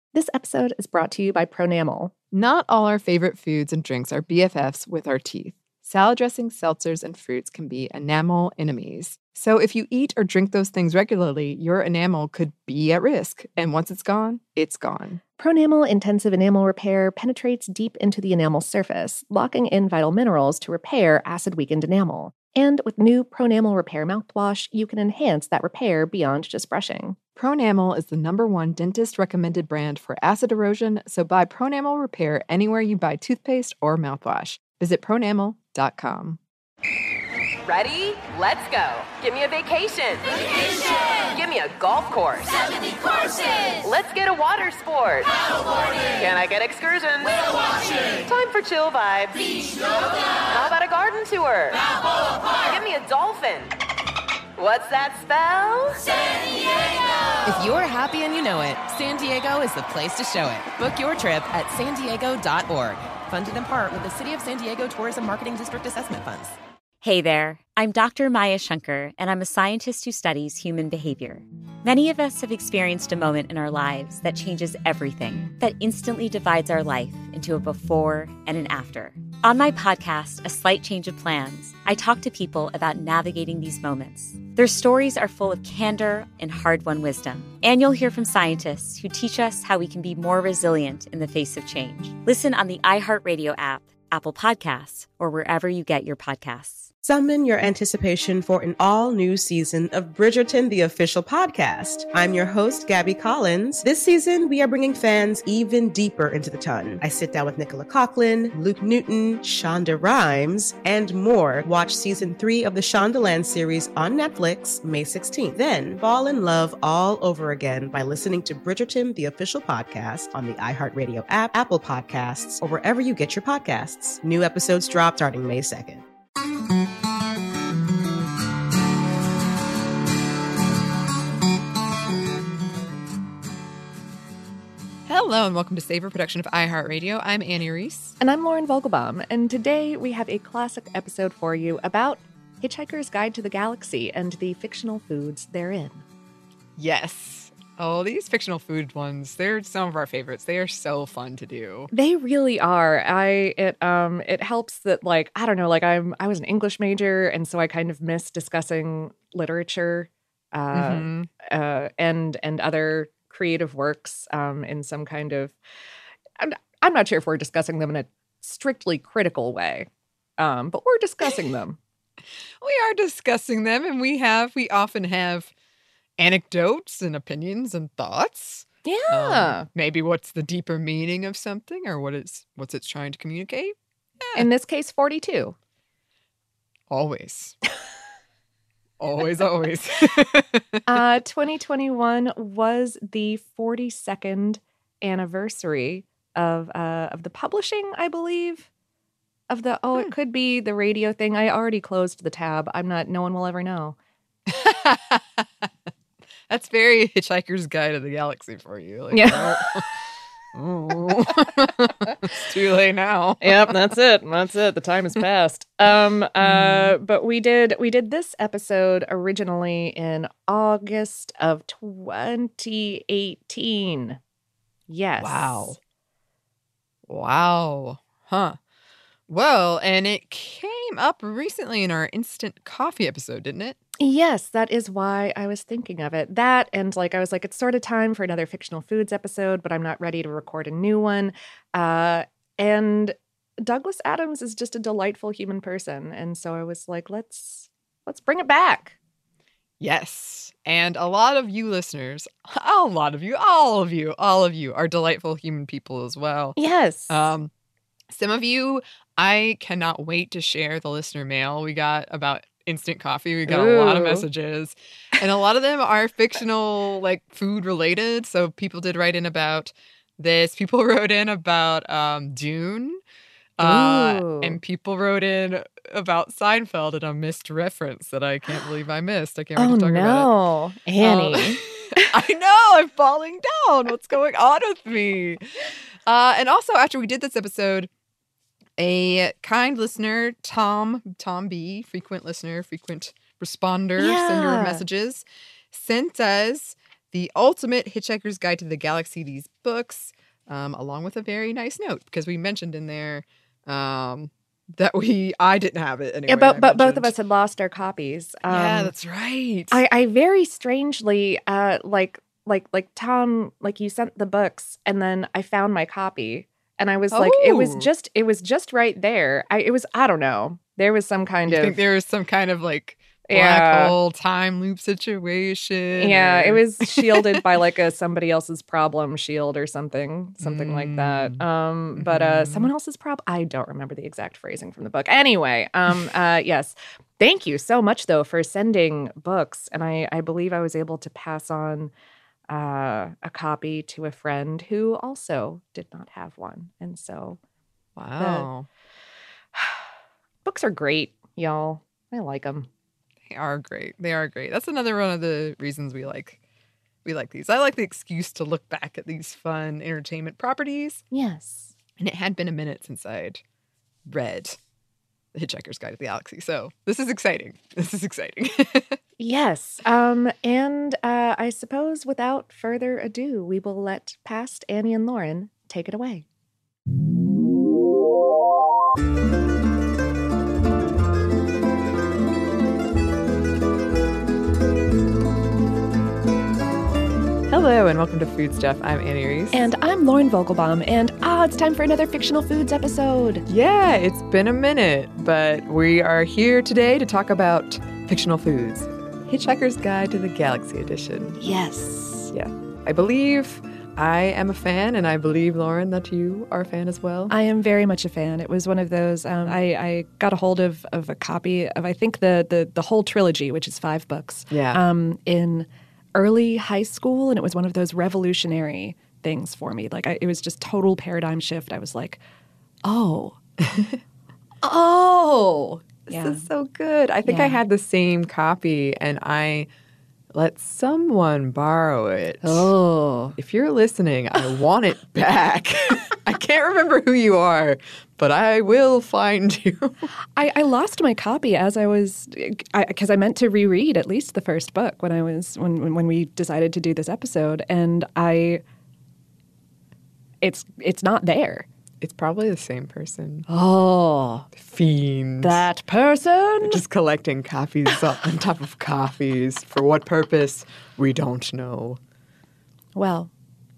This episode is brought to you by Pronamel. Not all our favorite foods and drinks are BFFs with our teeth. Salad dressings, seltzers, and fruits can be enamel enemies. So if you eat or drink those things regularly, your enamel could be at risk. And once it's gone, it's gone. Pronamel Intensive Enamel Repair penetrates deep into the enamel surface, locking in vital minerals to repair acid-weakened enamel. And with new Pronamel Repair mouthwash, you can enhance that repair beyond just brushing. Pronamel is the #1 dentist-recommended brand for acid erosion, so buy Pronamel Repair anywhere you buy toothpaste or mouthwash. Visit pronamel.com. Ready? Let's go. Give me a vacation. Vacation! Give me a golf course. 70 courses! Let's get a water sport. Paddleboarding! Can I get excursions? Whale watching! Time for chill vibes. Beach yoga! How about a garden tour? Balboa Park! Give me a dolphin. What's that spell? San Diego! If you're happy and you know it, San Diego is the place to show it. Book your trip at sandiego.org. Funded in part with the City of San Diego Tourism Marketing District Assessment Funds. Hey there, I'm Dr. Maya Shankar, and I'm a scientist who studies human behavior. Many of us have experienced a moment in our lives that changes everything, that instantly divides our life into a before and an after. On my podcast, A Slight Change of Plans, I talk to people about navigating these moments. Their stories are full of candor and hard-won wisdom. And you'll hear from scientists who teach us how we can be more resilient in the face of change. Listen on the iHeartRadio app, Apple Podcasts, or wherever you get your podcasts. Summon your anticipation for an all-new season of Bridgerton, the official podcast. I'm your host, Gabby Collins. This season, we are bringing fans even deeper into the ton. I sit down with Nicola Coughlan, Luke Newton, Shonda Rhimes, and more. Watch season 3 of the Shondaland series on Netflix, May 16th. Then fall in love all over again by listening to Bridgerton, the official podcast on the iHeartRadio app, Apple Podcasts, or wherever you get your podcasts. New episodes drop starting May 2nd. Hello and welcome to Savor, production of iHeartRadio. I'm Annie Reese. And I'm Lauren Vogelbaum, and today we have a classic episode for you about Hitchhiker's Guide to the Galaxy and the fictional foods therein. Yes. Oh, these fictional food ones, they're some of our favorites. They are so fun to do. They really are. It helps that, like, I don't know, like I was an English major, and so I kind of miss discussing literature and other creative works in some kind of, I'm not sure if we're discussing them in a strictly critical way, but we're discussing them. We are discussing them, and we often have anecdotes and opinions and thoughts. Yeah. Maybe what's the deeper meaning of something, or what's it's trying to communicate. In this case, 42. Always. Always, always. 2021 was the 42nd anniversary of the publishing, I believe, of the, it could be the radio thing. I already closed the tab. No one will ever know. That's very Hitchhiker's Guide to the Galaxy for you. Like, yeah. It's too late now. Yep, that's it. The time has passed. But we did this episode originally in August of 2018. Yes. Wow. Huh. Well, and it came up recently in our instant coffee episode, didn't it? Yes, that is why I was thinking of it. That, and like I was like, it's sort of time for another fictional foods episode, but I'm not ready to record a new one. And Douglas Adams is just a delightful human person, and so I was like, let's bring it back. Yes, and a lot of you listeners, all of you are delightful human people as well. Yes. Some of you, I cannot wait to share the listener mail we got about instant coffee. We got a lot of messages, and a lot of them are fictional, like food related. So people did write in about this. People wrote in about Dune, and people wrote in about Seinfeld and a missed reference that I can't believe I missed. I can't wait to talk about it. Annie. I know, I'm falling down. What's going on with me? And also, after we did this episode, a kind listener, Tom B, frequent listener, frequent responder, sender of messages, sent us The Ultimate Hitchhiker's Guide to the Galaxy, these books, along with a very nice note, because we mentioned in there that I didn't have it anyway. Yeah, but both of us had lost our copies. Yeah, that's right. I very strangely, like Tom, like you sent the books, and then I found my copy, and I was like, it was just right there. I don't know. There was some kind You of think there was some kind of like black hole time loop situation? Yeah, or... it was shielded by like a somebody else's problem shield or something like that. But someone else's problem. I don't remember the exact phrasing from the book. Anyway, yes. Thank you so much though for sending books, and I believe I was able to pass on a copy to a friend who also did not have one, and so wow, books are great, y'all. I like them. They are great. They are great. That's another one of the reasons we like these. I like the excuse to look back at these fun entertainment properties. Yes. And it had been a minute since I'd read The Hitchhiker's Guide to the Galaxy. So this is exciting. Yes. And I suppose without further ado, we will let past Annie and Lauren take it away. Hello and welcome to Food Stuff. I'm Annie Reese. And I'm Lauren Vogelbaum. And it's time for another Fictional Foods episode. Yeah, it's been a minute, but we are here today to talk about fictional foods. Hitchhiker's Guide to the Galaxy edition. Yes. Yeah. I believe I am a fan, and I believe, Lauren, that you are a fan as well. I am very much a fan. It was one of those, I got a hold of a copy of, I think, the whole trilogy, which is 5 books. Yeah. In early high school, and it was one of those revolutionary things for me. Like, it was just total paradigm shift. I was like, oh. This is so good. I think I had the same copy, and I let someone borrow it. Oh. If you're listening, I want it back. I can't remember who you are, but I will find you. I lost my copy as I was, because I meant to reread at least the first book when we decided to do this episode, and it's not there. It's probably the same person. Oh. Fiends. That person? Just collecting copies on top of copies. For what purpose? We don't know. Well.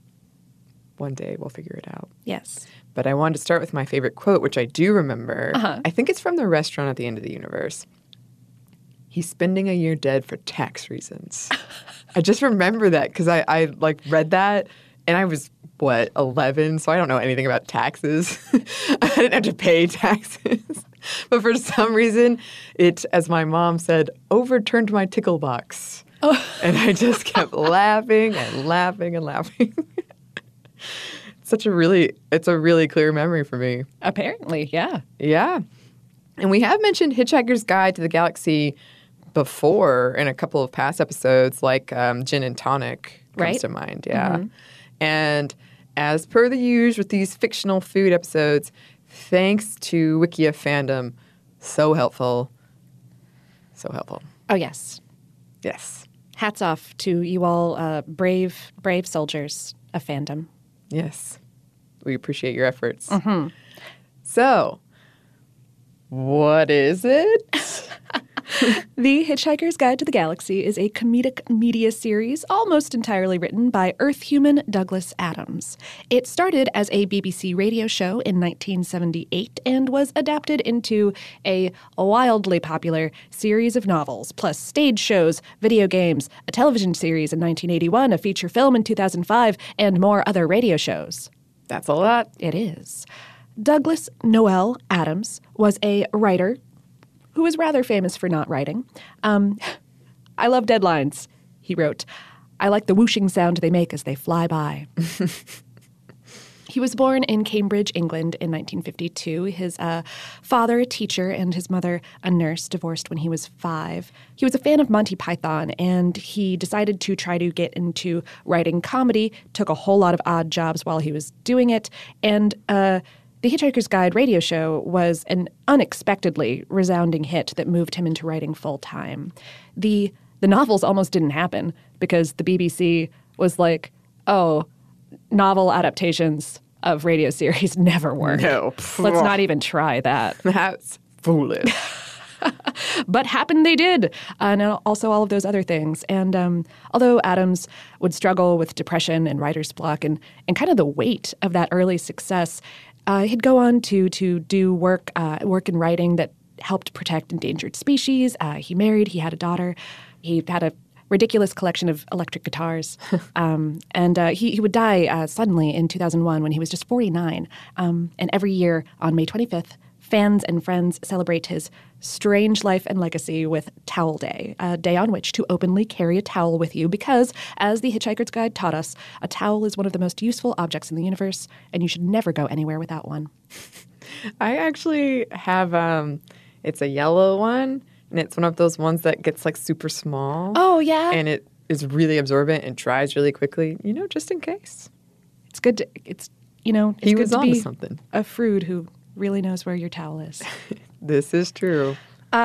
One day we'll figure it out. Yes. But I wanted to start with my favorite quote, which I do remember. Uh-huh. I think it's from the restaurant at the end of the universe. He's spending a year dead for tax reasons. I just remember that because I read that and I was, 11? So I don't know anything about taxes. I didn't have to pay taxes. But for some reason, it, as my mom said, overturned my tickle box. Oh. And I just kept laughing and laughing and laughing. It's a really clear memory for me. Apparently, yeah. Yeah. And we have mentioned Hitchhiker's Guide to the Galaxy before in a couple of past episodes, like Gin and Tonic comes to mind. Yeah. Mm-hmm. And as per the usual with these fictional food episodes, thanks to Wikia fandom, so helpful. So helpful. Oh, yes. Yes. Hats off to you all brave soldiers of fandom. Yes. We appreciate your efforts. Mm-hmm. So, what is it? The Hitchhiker's Guide to the Galaxy is a comedic media series almost entirely written by Earth human Douglas Adams. It started as a BBC radio show in 1978 and was adapted into a wildly popular series of novels, plus stage shows, video games, a television series in 1981, a feature film in 2005, and more other radio shows. That's a lot. It is. Douglas Noel Adams was a writer who was rather famous for not writing. I love deadlines, he wrote. I like the whooshing sound they make as they fly by. He was born in Cambridge, England in 1952. His father, a teacher, and his mother, a nurse, divorced when he was 5. He was a fan of Monty Python, and he decided to try to get into writing comedy, took a whole lot of odd jobs while he was doing it, and The Hitchhiker's Guide radio show was an unexpectedly resounding hit that moved him into writing full-time. The novels almost didn't happen because the BBC was like, oh, novel adaptations of radio series never work. No. Let's not even try that. That's foolish. But happen they did, and also all of those other things. And although Adams would struggle with depression and writer's block and kind of the weight of that early success, he'd go on to do work in writing that helped protect endangered species. He married. He had a daughter. He had a ridiculous collection of electric guitars. And he would die suddenly in 2001 when he was just 49. And every year on May 25th, fans and friends celebrate his strange life and legacy with Towel Day, a day on which to openly carry a towel with you because, as the Hitchhiker's Guide taught us, a towel is one of the most useful objects in the universe, and you should never go anywhere without one. I actually have, it's a yellow one, and it's one of those ones that gets like super small. Oh, yeah? And it is really absorbent and dries really quickly, just in case. It's good to, it's He good was to onto be something. a Frood who really knows where your towel is. This is true.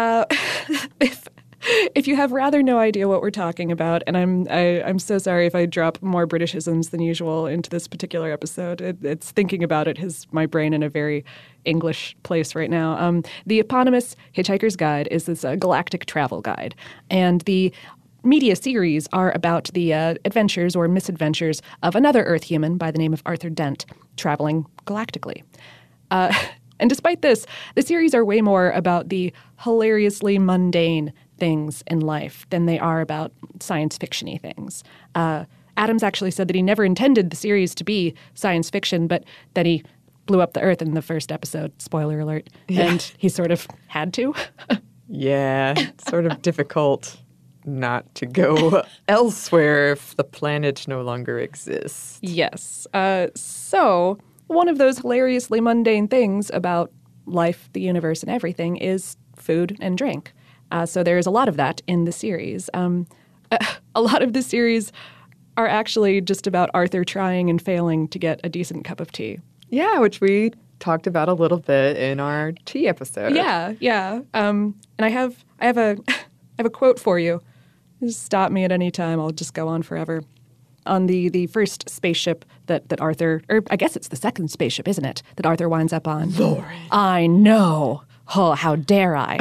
If you have rather no idea what we're talking about, and I'm so sorry if I drop more Britishisms than usual into this particular episode. It's thinking about it has my brain in a very English place right now. The eponymous Hitchhiker's Guide is this galactic travel guide, and the media series are about the adventures or misadventures of another Earth human by the name of Arthur Dent traveling galactically. And despite this, the series are way more about the hilariously mundane things in life than they are about science fiction-y things. Adams actually said that he never intended the series to be science fiction, but that he blew up the Earth in the first episode, spoiler alert, and he sort of had to. Yeah, it's sort of difficult not to go elsewhere if the planet no longer exists. Yes. So one of those hilariously mundane things about life, the universe, and everything is food and drink. So there's a lot of that in the series. A lot of the series are actually just about Arthur trying and failing to get a decent cup of tea. Yeah, which we talked about a little bit in our tea episode. Yeah. And I have a quote for you. Just stop me at any time. I'll just go on forever. On the first spaceship that Arthur, or I guess it's the second spaceship, isn't it, that Arthur winds up on? Lauren. I know. Oh, how dare I?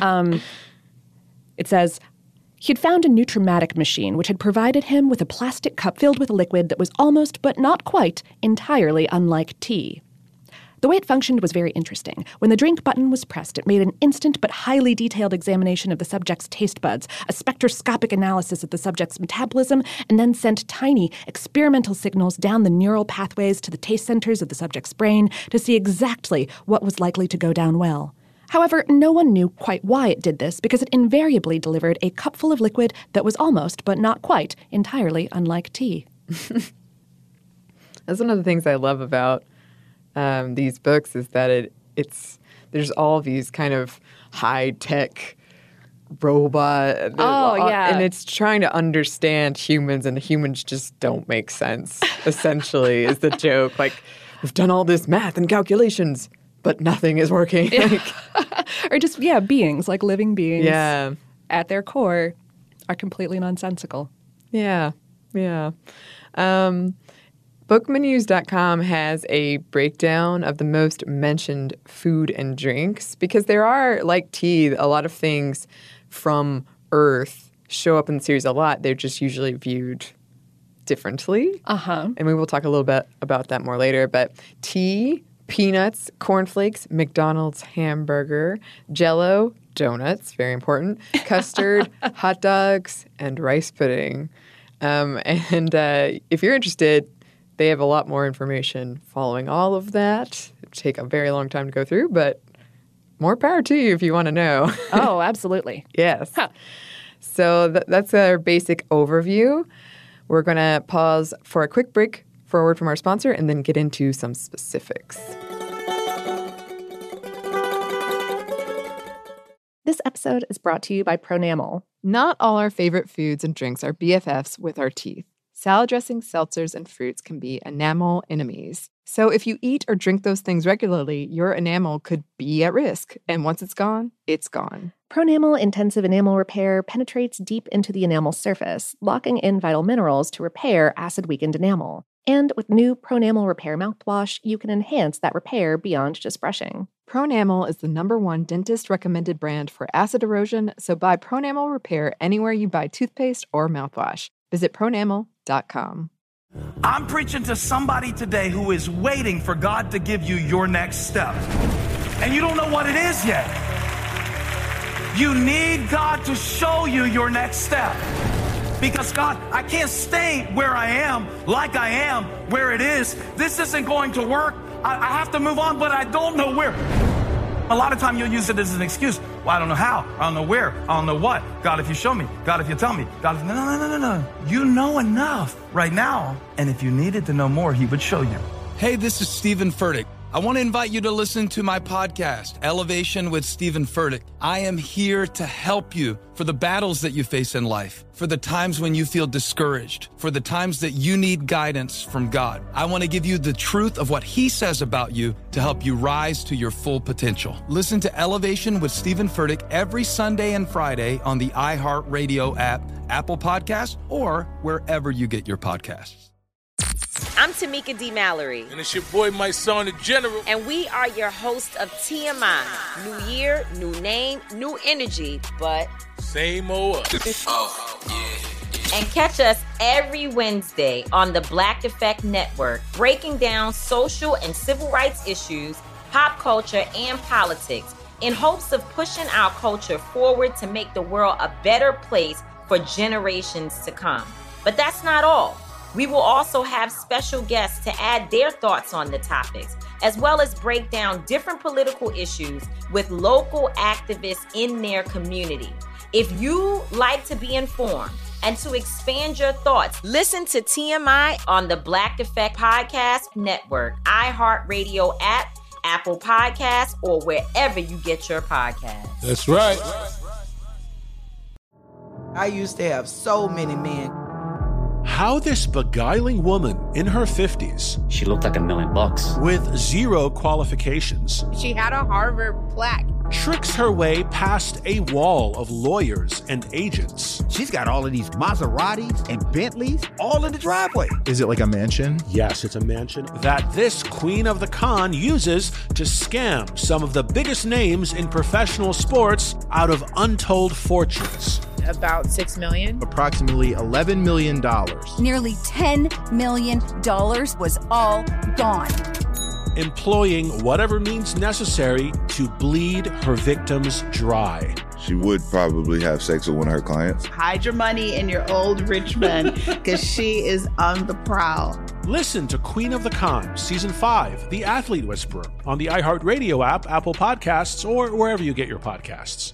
It says, he'd found a Nutrimatic machine which had provided him with a plastic cup filled with a liquid that was almost, but not quite, entirely unlike tea. The way it functioned was very interesting. When the drink button was pressed, it made an instant but highly detailed examination of the subject's taste buds, a spectroscopic analysis of the subject's metabolism, and then sent tiny experimental signals down the neural pathways to the taste centers of the subject's brain to see exactly what was likely to go down well. However, no one knew quite why it did this because it invariably delivered a cupful of liquid that was almost, but not quite, entirely unlike tea. That's one of the things I love about these books is that there's all these kind of high-tech robot. And it's trying to understand humans, and humans just don't make sense, essentially, is the joke. Like, we've done all this math and calculations, but nothing is working. Or just, beings, like living beings. Yeah. At their core are completely nonsensical. Yeah. Bookmenus.com has a breakdown of the most mentioned food and drinks because there are, like tea, a lot of things from Earth show up in the series a lot. They're just usually viewed differently. Uh-huh. And we will talk a little bit about that more later. But tea, peanuts, cornflakes, McDonald's hamburger, Jell-O, donuts, very important, custard, hot dogs, and rice pudding. If you're interested, they have a lot more information following all of that. It'd take a very long time to go through, but more power to you if you want to know. Oh, absolutely. Yes. Huh. So that's our basic overview. We're going to pause for a quick break for a word from our sponsor and then get into some specifics. This episode is brought to you by Pronamel. Not all our favorite foods and drinks are BFFs with our teeth. salad dressings, seltzers, and fruits can be enamel enemies. So if you eat or drink those things regularly, your enamel could be at risk. And once it's gone, it's gone. Pronamel Intensive Enamel Repair penetrates deep into the enamel surface, locking in vital minerals to repair acid-weakened enamel. And with new Pronamel Repair mouthwash, you can enhance that repair beyond just brushing. Pronamel is the #1 dentist-recommended brand for acid erosion, so buy Pronamel Repair anywhere you buy toothpaste or mouthwash. Visit pronamel.com. I'm preaching to somebody today who is waiting for God to give you your next step. And you don't know what it is yet. You need God to show you your next step. Because God, I can't stay where I am, like I am, where it is. This isn't going to work. I have to move on, but I don't know where. A lot of time you'll use it as an excuse. Well, I don't know how. I don't know where. I don't know what. God, if you show me. God, if you tell me. God, if... No. You know enough right now. And if you needed to know more, he would show you. Hey, this is Stephen Furtick. I want to invite you to listen to my podcast, Elevation with Stephen Furtick. I am here to help you for the battles that you face in life, for the times when you feel discouraged, for the times that you need guidance from God. I want to give you the truth of what he says about you to help you rise to your full potential. Listen to Elevation with Stephen Furtick every Sunday and Friday on the iHeartRadio app, Apple Podcasts, or wherever you get your podcasts. I'm Tamika D. Mallory. And it's your boy, my son, the General. And we are your hosts of TMI. New year, new name, new energy, but... same old us. Oh, yeah. And catch us every Wednesday on the Black Effect Network, breaking down social and civil rights issues, pop culture, and politics, in hopes of pushing our culture forward to make the world a better place for generations to come. But that's not all. We will also have special guests to add their thoughts on the topics, as well as break down different political issues with local activists in their community. If you like to be informed and to expand your thoughts, listen to TMI on the Black Effect Podcast Network, iHeartRadio app, Apple Podcasts, or wherever you get your podcasts. That's right. I used to have so many men. How this beguiling woman in her 50s, she looked like $1 million, with zero qualifications, she had a Harvard plaque, tricks her way past a wall of lawyers and agents. She's got all of these Maseratis and Bentleys all in the driveway. Is it like a mansion? Yes, it's a mansion that this queen of the con uses to scam some of the biggest names in professional sports out of untold fortunes. About $6 million. Approximately $11 million. Nearly $10 million was all gone. Employing whatever means necessary to bleed her victims dry. She would probably have sex with one of her clients. Hide your money in your old rich man, because she is on the prowl. Listen to Queen of the Con, Season 5, The Athlete Whisperer, on the iHeartRadio app, Apple Podcasts, or wherever you get your podcasts.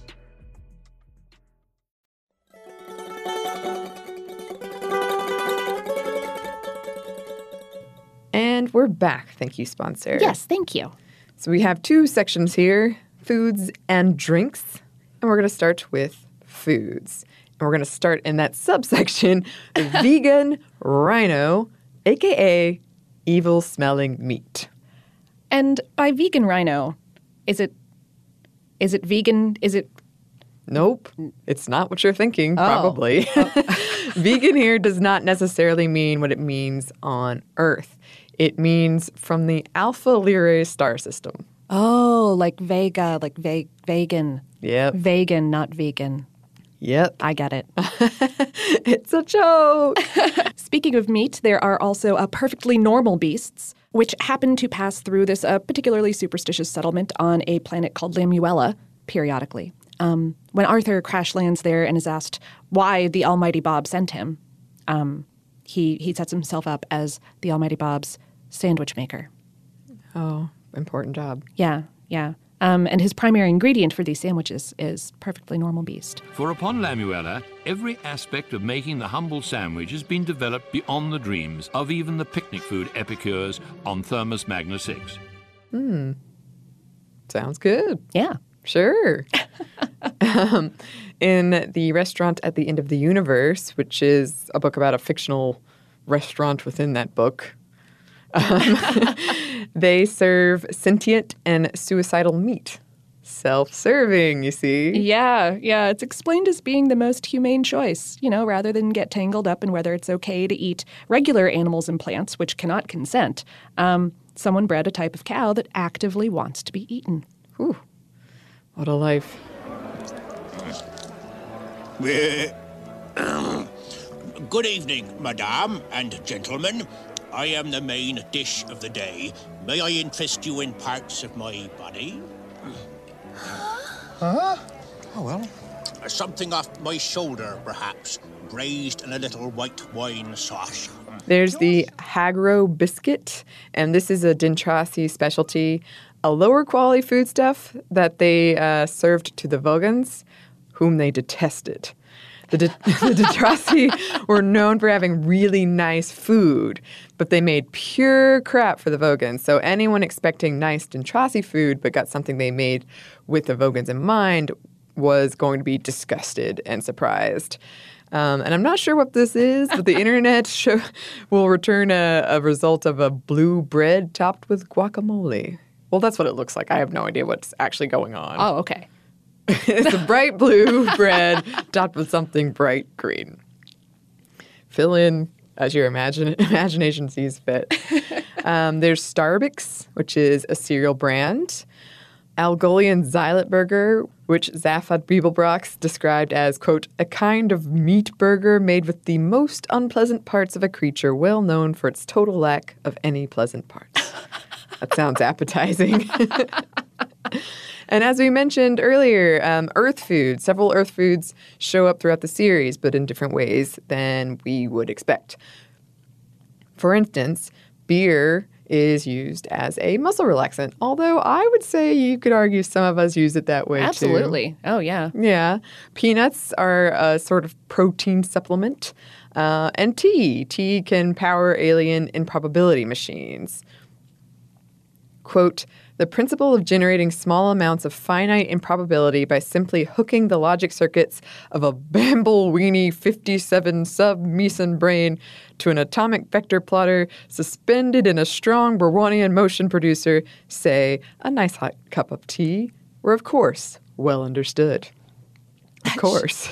And we're back. Thank you, sponsor. Yes, thank you. So we have 2 sections here, foods and drinks. And we're going to start with foods. And we're going to start in that subsection, vegan rhino, a.k.a. evil-smelling meat. And by vegan rhino, is it vegan? Is it... Nope. It's not what you're thinking, probably. Vegan here does not necessarily mean what it means on Earth. It means from the Alpha Lyrae star system. Oh, like Vega, like vegan. Yep. Vegan, not vegan. Yep. I get it. It's a joke. Speaking of meat, there are also perfectly normal beasts, which happen to pass through this particularly superstitious settlement on a planet called Lamuella periodically. When Arthur crash lands there and is asked why the Almighty Bob sent him, he sets himself up as the Almighty Bob's sandwich maker. Oh, important job. Yeah. And his primary ingredient for these sandwiches is perfectly normal beast. For upon Lamuella, every aspect of making the humble sandwich has been developed beyond the dreams of even the picnic food epicures on Thermos Magna 6. Sounds good. Yeah. Sure. In The Restaurant at the End of the Universe, which is a book about a fictional restaurant within that book. They serve sentient and suicidal meat. Self-serving, you see. Yeah. It's explained as being the most humane choice, rather than get tangled up in whether it's okay to eat regular animals and plants, which cannot consent. Someone bred a type of cow that actively wants to be eaten. Whew. What a life. Good evening, madame and gentlemen. I am the main dish of the day. May I interest you in parts of my body? Huh? Oh, well. Something off my shoulder, perhaps. Braised in a little white wine sauce. There's the Hagro biscuit, and this is a Dintrasi specialty, a lower quality foodstuff that they served to the Vogons, whom they detested. The Dintrasi were known for having really nice food, but they made pure crap for the Vogons. So anyone expecting nice Dintrasi food but got something they made with the Vogons in mind was going to be disgusted and surprised. And I'm not sure what this is, but the internet will return a result of a blue bread topped with guacamole. Well, that's what it looks like. I have no idea what's actually going on. Oh, okay. It's a bright blue bread topped with something bright green. Fill in as your imagination sees fit. There's Starbix, which is a cereal brand. Algolian Xylit Burger, which Zaphod Beeblebrox described as, quote, a kind of meat burger made with the most unpleasant parts of a creature well known for its total lack of any pleasant parts. That sounds appetizing. And as we mentioned earlier, Earth foods, several Earth foods show up throughout the series, but in different ways than we would expect. For instance, beer is used as a muscle relaxant, although I would say you could argue some of us use it that way too. Absolutely. Oh, yeah. Yeah. Peanuts are a sort of protein supplement. And tea. Tea can power alien improbability machines. Quote, the principle of generating small amounts of finite improbability by simply hooking the logic circuits of a Bamble-Weenie 57 sub-Meson brain to an atomic vector plotter suspended in a strong Brownian motion producer, say, a nice hot cup of tea, were, of course, well understood. Of course.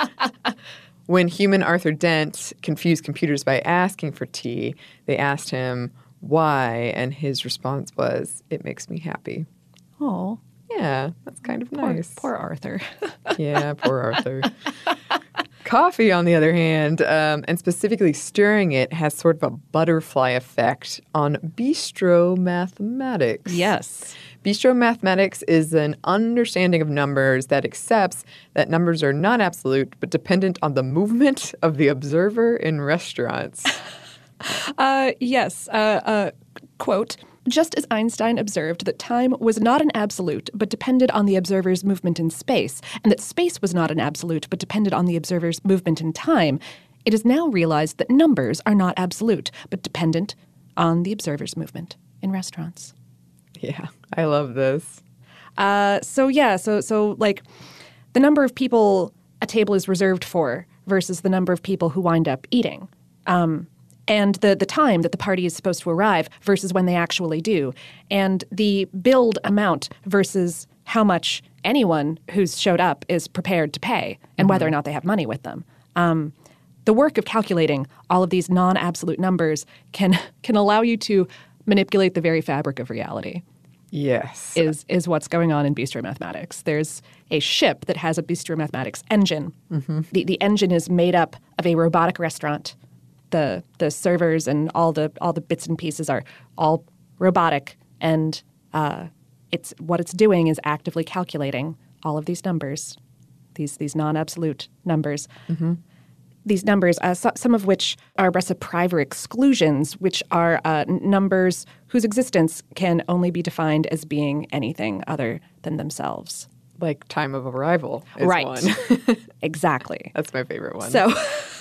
When human Arthur Dent confused computers by asking for tea, they asked him why, and his response was, it makes me happy. Oh. Yeah, that's kind of nice. Poor Arthur. Yeah, poor Arthur. Coffee, on the other hand, and specifically stirring it, has sort of a butterfly effect on bistro mathematics. Yes. Bistro mathematics is an understanding of numbers that accepts that numbers are not absolute, but dependent on the movement of the observer in restaurants. Yes. Quote, just as Einstein observed that time was not an absolute, but depended on the observer's movement in space, and that space was not an absolute, but depended on the observer's movement in time, it is now realized that numbers are not absolute, but dependent on the observer's movement in restaurants. Yeah, I love this. So like the number of people a table is reserved for versus the number of people who wind up eating. And the time that the party is supposed to arrive versus when they actually do, and the billed amount versus how much anyone who's showed up is prepared to pay, and whether or not they have money with them. The work of calculating all of these non-absolute numbers can allow you to manipulate the very fabric of reality. Yes. Is what's going on in bistro mathematics. There's a ship that has a bistro mathematics engine. Mm-hmm. The engine is made up of a robotic restaurant. The servers and all the bits and pieces are all robotic, and it's doing is actively calculating all of these numbers, these non-absolute numbers. Mm-hmm. These numbers, some of which are reciprocal exclusions, which are numbers whose existence can only be defined as being anything other than themselves. Like time of arrival is right. one. Exactly. That's my favorite one. So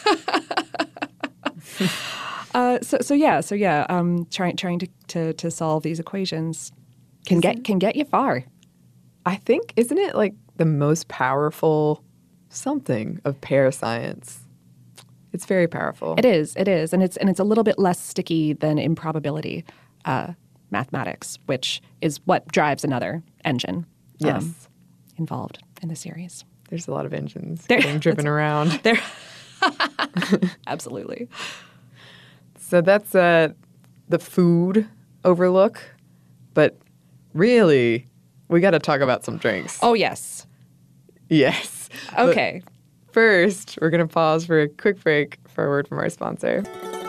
trying to solve these equations can get you far. I think, isn't it like the most powerful something of parascience? It's very powerful. It is, and it's a little bit less sticky than improbability mathematics, which is what drives another engine. Involved in the series. There's a lot of engines getting driven around. There, absolutely. So that's the food overlook, but really, we got to talk about some drinks. Oh yes. Yes. Okay. But first, we're going to pause for a quick break for a word from our sponsor.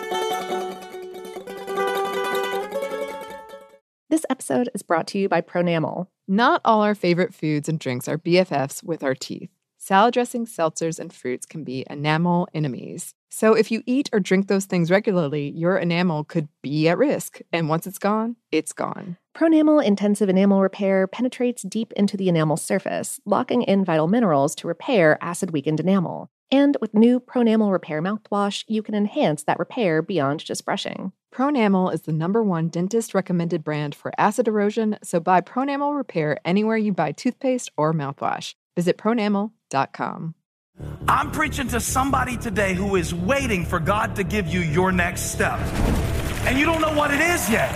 This episode is brought to you by Pronamel. Not all our favorite foods and drinks are BFFs with our teeth. Salad dressings, seltzers, and fruits can be enamel enemies. So if you eat or drink those things regularly, your enamel could be at risk. And once it's gone, it's gone. Pronamel Intensive Enamel Repair penetrates deep into the enamel surface, locking in vital minerals to repair acid-weakened enamel. And with new Pronamel Repair mouthwash, you can enhance that repair beyond just brushing. Pronamel is the #1 dentist-recommended brand for acid erosion, so buy Pronamel Repair anywhere you buy toothpaste or mouthwash. Visit pronamel.com. I'm preaching to somebody today who is waiting for God to give you your next step. And you don't know what it is yet.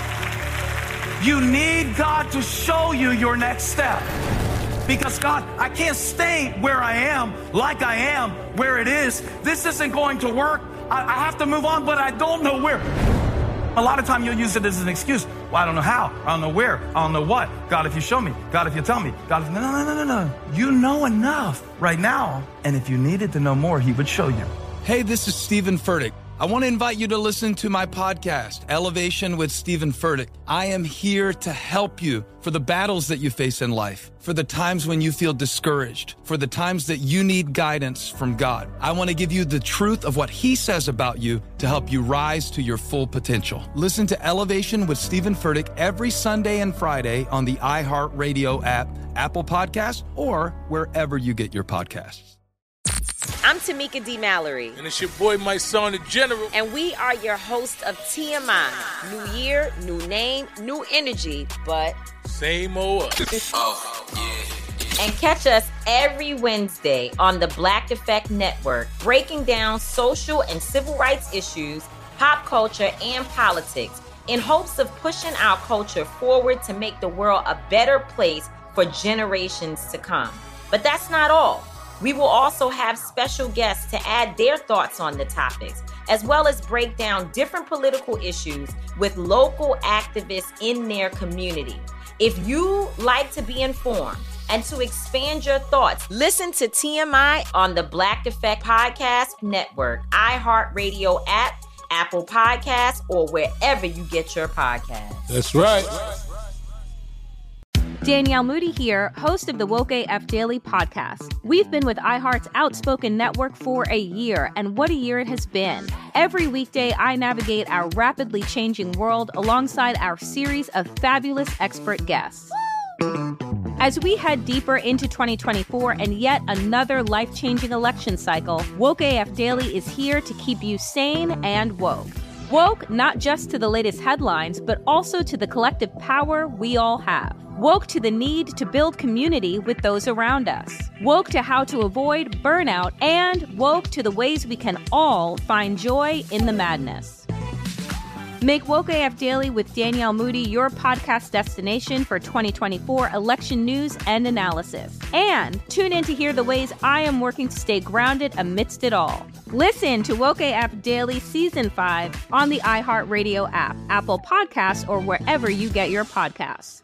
You need God to show you your next step. Because God, I can't stay where I am, like I am, where it is. This isn't going to work. I have to move on, but I don't know where. A lot of time you'll use it as an excuse. Well, I don't know how. I don't know where. I don't know what. God, if you show me. God, if you tell me. God, if... No. You know enough right now. And if you needed to know more, he would show you. Hey, this is Stephen Furtick. I want to invite you to listen to my podcast, Elevation with Stephen Furtick. I am here to help you for the battles that you face in life, for the times when you feel discouraged, for the times that you need guidance from God. I want to give you the truth of what he says about you to help you rise to your full potential. Listen to Elevation with Stephen Furtick every Sunday and Friday on the iHeartRadio app, Apple Podcasts, or wherever you get your podcasts. I'm Tamika D. Mallory. And it's your boy, my son, the General. And we are your hosts of TMI. New year, new name, new energy, but... same old us. Oh, yeah. And catch us every Wednesday on the Black Effect Network, breaking down social and civil rights issues, pop culture, and politics, in hopes of pushing our culture forward to make the world a better place for generations to come. But that's not all. We will also have special guests to add their thoughts on the topics, as well as break down different political issues with local activists in their community. If you like to be informed and to expand your thoughts, listen to TMI on the Black Effect Podcast Network, iHeartRadio app, Apple Podcasts, or wherever you get your podcasts. That's right. Danielle Moody here, host of the Woke AF Daily podcast. We've been with iHeart's Outspoken Network for a year, and what a year it has been. Every weekday, I navigate our rapidly changing world alongside our series of fabulous expert guests. As we head deeper into 2024 and yet another life-changing election cycle, Woke AF Daily is here to keep you sane and woke. Woke not just to the latest headlines, but also to the collective power we all have. Woke to the need to build community with those around us. Woke to how to avoid burnout, and woke to the ways we can all find joy in the madness. Make Woke AF Daily with Danielle Moody your podcast destination for 2024 election news and analysis. And tune in to hear the ways I am working to stay grounded amidst it all. Listen to Woke AF Daily Season 5 on the iHeartRadio app, Apple Podcasts, or wherever you get your podcasts.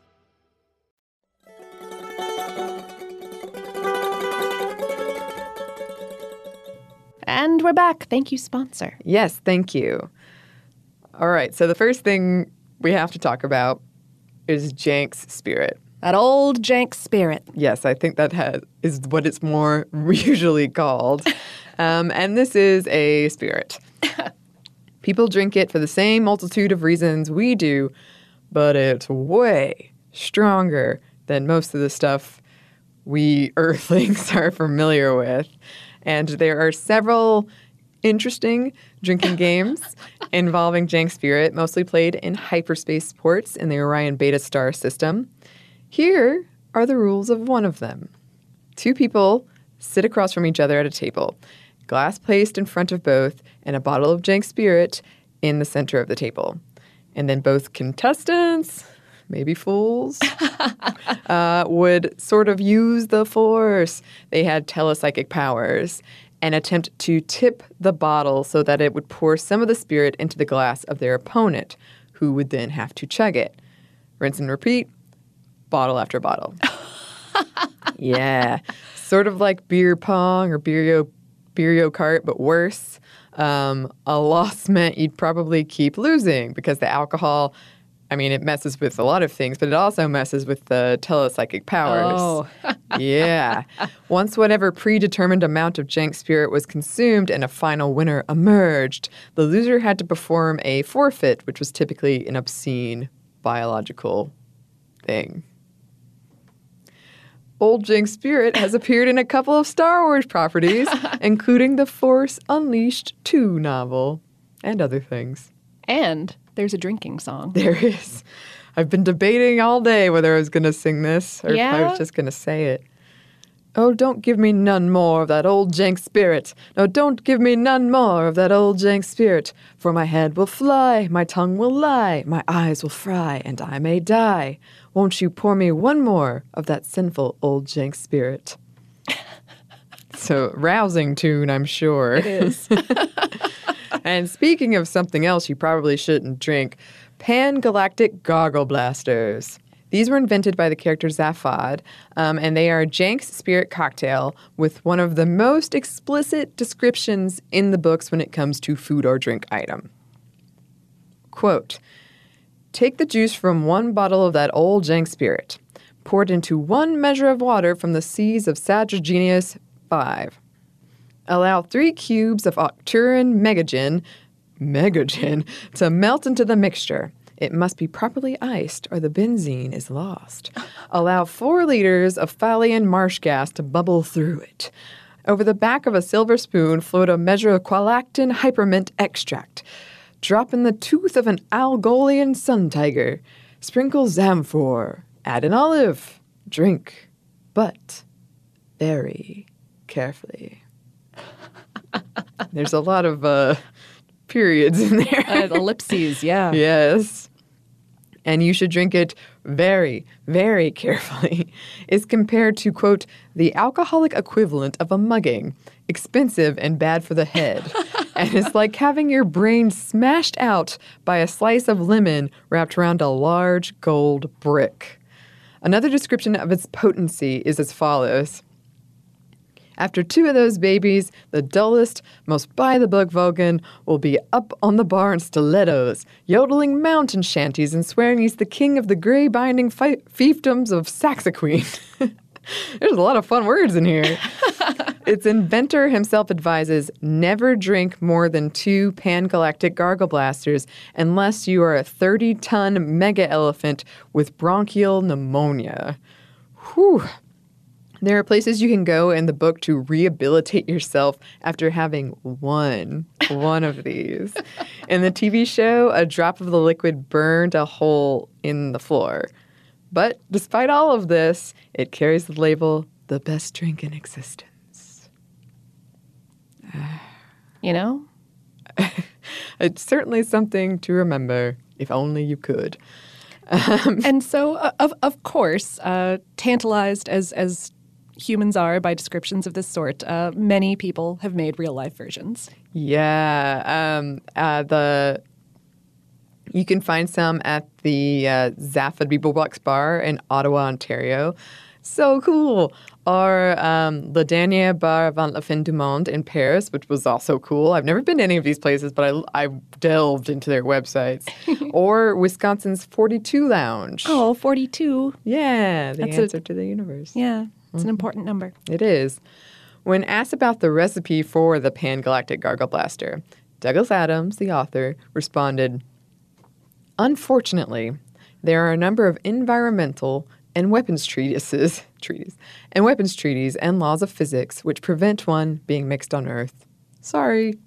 And we're back. Thank you, sponsor. Yes, thank you. All right, so the first thing we have to talk about is Jenks Spirit. That old Jenks Spirit. Yes, I think that is what it's more usually called. And this is a spirit. People drink it for the same multitude of reasons we do, but it's way stronger than most of the stuff we Earthlings are familiar with. And there are several interesting drinking games involving Jenks Spirit, mostly played in hyperspace ports in the Orion Beta Star system. Here are the rules of one of them. 2 people sit across from each other at a table. glass placed in front of both, and a bottle of Jank Spirit in the center of the table. And then both contestants, maybe fools, would sort of use the force. They had telepsychic powers and attempt to tip the bottle so that it would pour some of the spirit into the glass of their opponent, who would then have to chug it. Rinse and repeat, bottle after bottle. Yeah. Sort of like beer pong or beer kart, but worse. A loss meant you'd probably keep losing because the alcohol, I mean, it messes with a lot of things, but it also messes with the telepsychic powers. Oh. Yeah. Once whatever predetermined amount of Jank Spirit was consumed and a final winner emerged, the loser had to perform a forfeit, which was typically an obscene biological thing. Old Jank Spirit has appeared in a couple of Star Wars properties, including the Force Unleashed 2 novel and other things. And there's a drinking song. There is. I've been debating all day whether I was going to sing this or if I was just going to say it. Oh, don't give me none more of that old Jank Spirit. No, don't give me none more of that old Jank Spirit. For my head will fly, my tongue will lie, my eyes will fry, and I may die. Won't you pour me one more of that sinful old Jank Spirit? So, rousing tune, I'm sure. It is. And speaking of something else you probably shouldn't drink, Pan-Galactic Gargle Blasters. These were invented by the character Zaphod, and they are Jank's Spirit cocktail with one of the most explicit descriptions in the books when it comes to food or drink item. Quote, take the juice from one bottle of that old Jank Spirit, pour it into 1 measure of water from the seas of Sagittarius 5. Allow 3 cubes of Octuran Megagen to melt into the mixture. It must be properly iced or the benzene is lost. Allow 4 liters of Phalian marsh gas to bubble through it. Over the back of a silver spoon, float a measure of qualactin hypermint extract. Drop in the tooth of an Algolian sun tiger. Sprinkle Zamphor. Add an olive. Drink. But very carefully. There's a lot of periods in there. Ellipses, yeah. Yes. And you should drink it very, very carefully. It's compared to, quote, the alcoholic equivalent of a mugging, expensive and bad for the head. And it's like having your brain smashed out by a slice of lemon wrapped around a large gold brick. Another description of its potency is as follows. After 2 of those babies, the dullest, most by-the-book Vulcan will be up on the bar in stilettos, yodeling mountain shanties and swearing he's the king of the gray-binding fiefdoms of Saxaqueen. There's a lot of fun words in here. Its inventor himself advises never drink more than 2 Pan-Galactic Gargle Blasters unless you are a 30-ton mega-elephant with bronchial pneumonia. Whew. There are places you can go in the book to rehabilitate yourself after having one of these. In the TV show, a drop of the liquid burned a hole in the floor. But despite all of this, it carries the label, the best drink in existence. You know? It's certainly something to remember, if only you could. And so, of course, tantalized as humans are by descriptions of this sort, many people have made real-life versions. Yeah. You can find some at the Zaphod Beeblebox Bar in Ottawa, Ontario. So cool. Or Le Dernier Bar Avant la Fin du Monde in Paris, which was also cool. I've never been to any of these places, but I delved into their websites. Or Wisconsin's 42 Lounge. Oh, 42. Yeah, the answer to the universe. Yeah, it's an important number. It is. When asked about the recipe for the Pan-Galactic Gargle Blaster, Douglas Adams, the author, responded, unfortunately, there are a number of environmental and weapons treaties and laws of physics which prevent one being mixed on Earth. Sorry.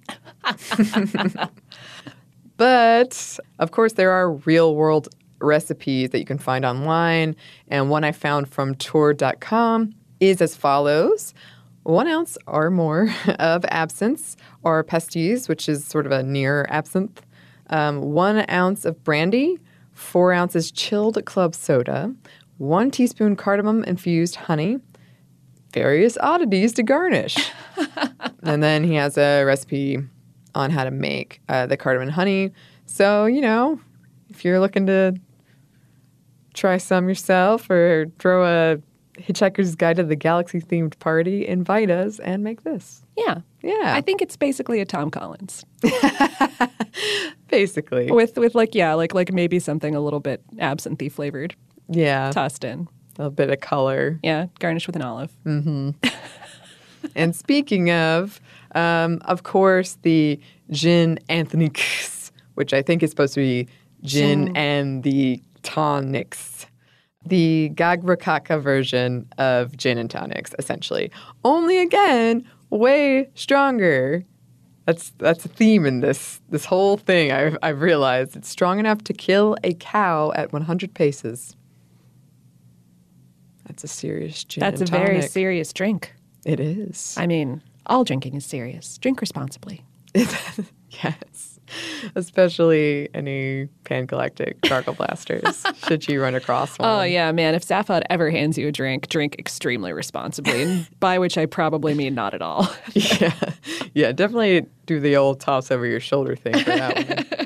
But, of course, there are real-world recipes that you can find online, and one I found from tour.com is as follows. 1 ounce or more of absinthe or pastis, which is sort of a near absinthe, 1 ounce of brandy, 4 ounces chilled club soda, 1 teaspoon cardamom-infused honey, various oddities to garnish. And then he has a recipe on how to make the cardamom and honey. So, if you're looking to try some yourself or throw a Hitchhiker's Guide to the Galaxy themed party, invite us and make this. Yeah. Yeah. I think it's basically a Tom Collins. Basically. With like maybe something a little bit absinthe flavored. Yeah. Tossed in. A bit of color. Yeah. Garnished with an olive. Mm-hmm. And speaking of course, the gin Anthonyx, which I think is supposed to be gin and the tonics. The Gagrakaka version of gin and tonics, essentially. Only, again, way stronger. That's a theme in this whole thing. I've realized it's strong enough to kill a cow at 100 paces. That's a serious gin and tonic. That's a very serious drink. It is. I mean, all drinking is serious. Drink responsibly. Yes. Especially any Pan-Galactic Gargle Blasters, should you run across one. Oh, yeah, man. If Zaphod ever hands you a drink extremely responsibly, and by which I probably mean not at all. Yeah, definitely do the old toss over your shoulder thing for that one.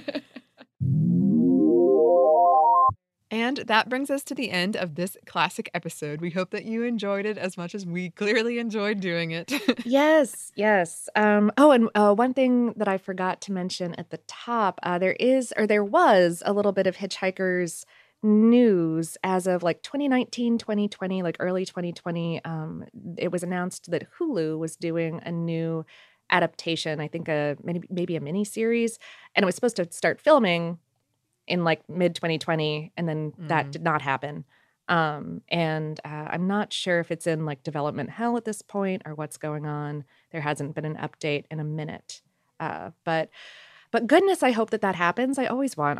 And that brings us to the end of this classic episode. We hope that you enjoyed it as much as we clearly enjoyed doing it. Yes. And one thing that I forgot to mention at the top, there was a little bit of Hitchhikers news as of like 2019, 2020, like early 2020. It was announced that Hulu was doing a new adaptation, I think maybe a mini series, and it was supposed to start filming in like mid 2020, and then that did not happen. And I'm not sure if it's in like development hell at this point or what's going on. There hasn't been an update in a minute. But goodness, I hope that happens. I always want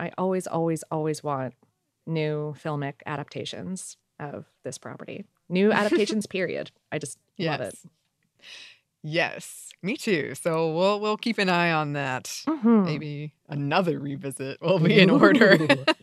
new filmic adaptations of this property. New adaptations, period. I just love it. Yes, me too. So we'll keep an eye on that. Mm-hmm. Maybe another revisit will be in order.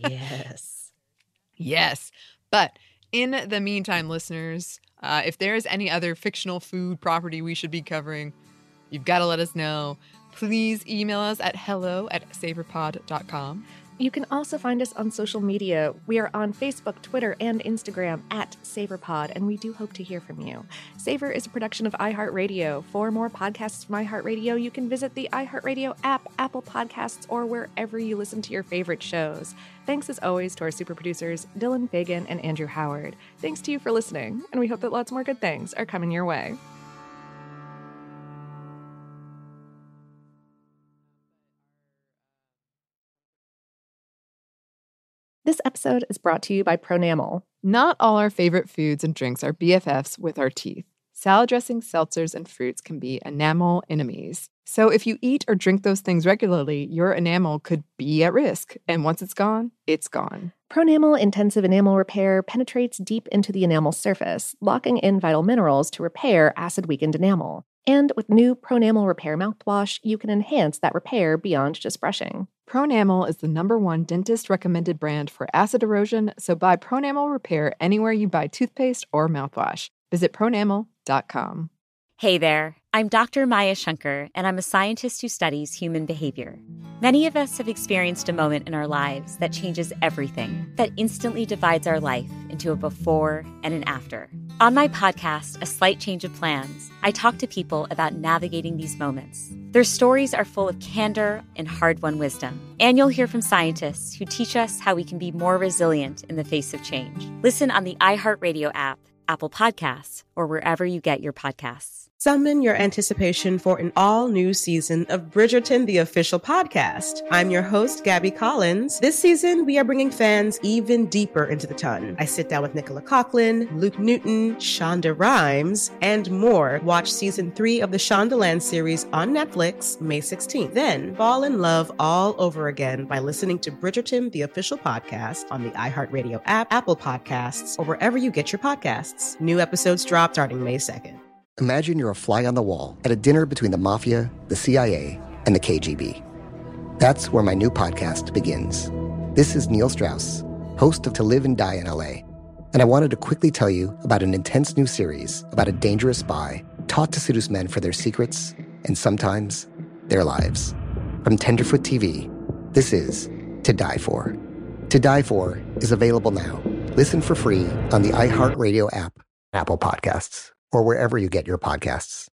Yes. But in the meantime, listeners, if there is any other fictional food property we should be covering, you've got to let us know. Please email us at hello@savorpod.com. You can also find us on social media. We are on Facebook, Twitter, and Instagram @SavorPod, and we do hope to hear from you. Savor is a production of iHeartRadio. For more podcasts from iHeartRadio, you can visit the iHeartRadio app, Apple Podcasts, or wherever you listen to your favorite shows. Thanks as always to our super producers, Dylan Fagan and Andrew Howard. Thanks to you for listening, and we hope that lots more good things are coming your way. This episode is brought to you by Pronamel. Not all our favorite foods and drinks are BFFs with our teeth. Salad dressings, seltzers, and fruits can be enamel enemies. So if you eat or drink those things regularly, your enamel could be at risk. And once it's gone, it's gone. Pronamel Intensive Enamel Repair penetrates deep into the enamel surface, locking in vital minerals to repair acid-weakened enamel. And with new Pronamel Repair mouthwash, you can enhance that repair beyond just brushing. Pronamel is the #1 dentist-recommended brand for acid erosion, so buy Pronamel Repair anywhere you buy toothpaste or mouthwash. Visit pronamel.com. Hey there, I'm Dr. Maya Shankar, and I'm a scientist who studies human behavior. Many of us have experienced a moment in our lives that changes everything, that instantly divides our life into a before and an after. On my podcast, A Slight Change of Plans, I talk to people about navigating these moments. Their stories are full of candor and hard-won wisdom. And you'll hear from scientists who teach us how we can be more resilient in the face of change. Listen on the iHeartRadio app, Apple Podcasts, or wherever you get your podcasts. Summon your anticipation for an all-new season of Bridgerton, the official podcast. I'm your host, Gabby Collins. This season, we are bringing fans even deeper into the ton. I sit down with Nicola Coughlan, Luke Newton, Shonda Rhimes, and more. Watch season 3 of the Shondaland series on Netflix, May 16th. Then fall in love all over again by listening to Bridgerton, the official podcast on the iHeartRadio app, Apple Podcasts, or wherever you get your podcasts. New episodes drop starting May 2nd. Imagine you're a fly on the wall at a dinner between the mafia, the CIA, and the KGB. That's where my new podcast begins. This is Neil Strauss, host of To Live and Die in LA, and I wanted to quickly tell you about an intense new series about a dangerous spy taught to seduce men for their secrets and sometimes their lives. From Tenderfoot TV, this is To Die For. To Die For is available now. Listen for free on the iHeartRadio app, Apple Podcasts, or wherever you get your podcasts.